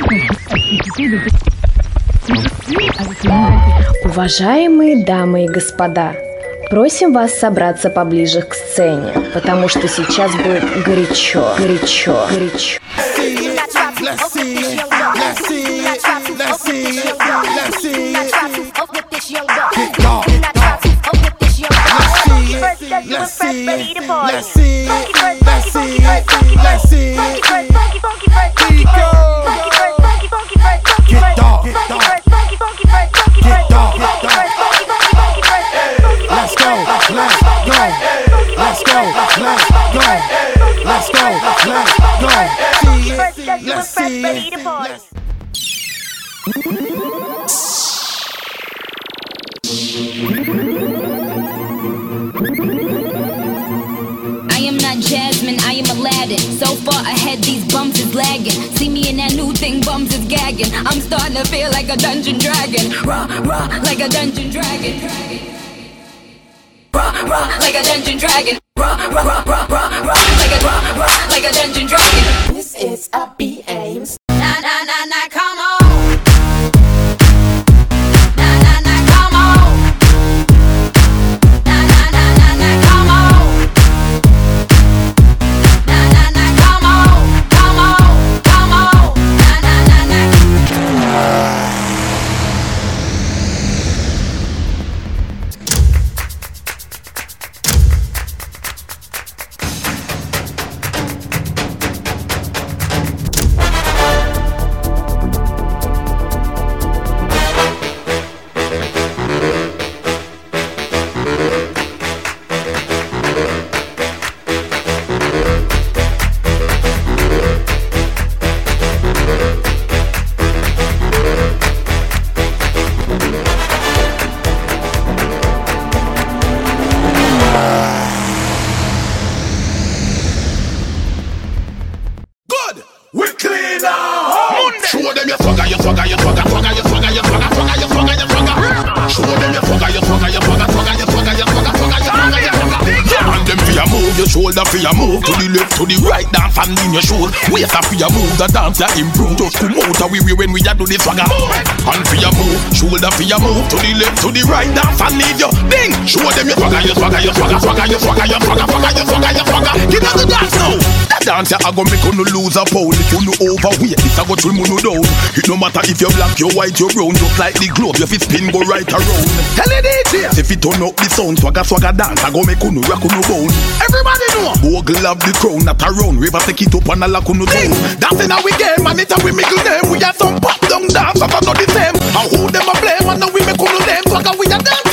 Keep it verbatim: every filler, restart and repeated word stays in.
Уважаемые дамы и господа, просим вас собраться поближе к сцене, потому что сейчас будет горячо, горячо, горячо. Let's see it, let's see it, let's see it, let's see it. Kick off, let's see it, let's see it, let's see it, let's see it, let's see it. Pico, get off, get off, get off. Let's go, let's go, let's go, let's go, let's go, let's go. See it, let's see it. I am not Jasmine, I am Aladdin. So far ahead, these bums is lagging. See me in that new thing, bums is gagging. I'm starting to feel like a dungeon dragon. Raw, raw, like a dungeon dragon. Raw, raw, like a dungeon dragon. Raw, raw, raw, raw, raw, raw, like a raw, raw, like a dungeon dragon. This is a B Ames. Na na na na, come on. For your move to the left, to the right, dance and in your shoes. Wait for your move, the dance ya improve. Just come out of we when we a do the swagger. And for your move, shoulder for your move to the left, to the right, dance and need you. Ding, show them your swagger, your swagger, your swagger, swagger, your swagger, your swagger, swagger, your swagger, your swagger. Give us the dance now. That dance ya a go make you lose a pound. If you no overweight, it's a go trim you down. It no matter if you're black, you're white, you're brown. Just like the globe, your fit spin go right around. Tell it D J, if it turn up the sound, swagger, swagger dance, I go make you no rock you no bone. Everybody know. Bogle have the crown, not around. River take it up and a lock on the town. Dancing how we game, and it's how we make them. We have some pop down dance, but not the same. And who them a blame, and now we make on the name. Swagger we a dance.